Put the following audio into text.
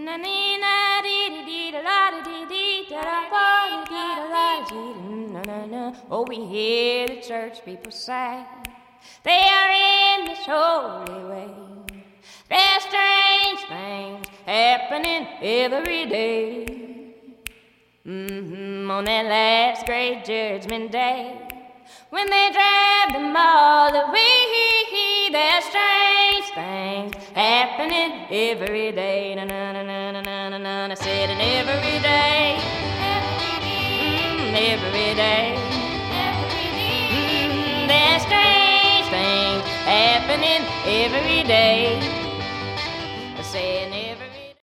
Oh, we hear the church people say they are in this holy way. There's strange things happening every day. On that last great judgment day, when they drag them all away, there's strange things happening every day. Na na na na na na na na. I said, and every day, every day, there's strange things happening every day.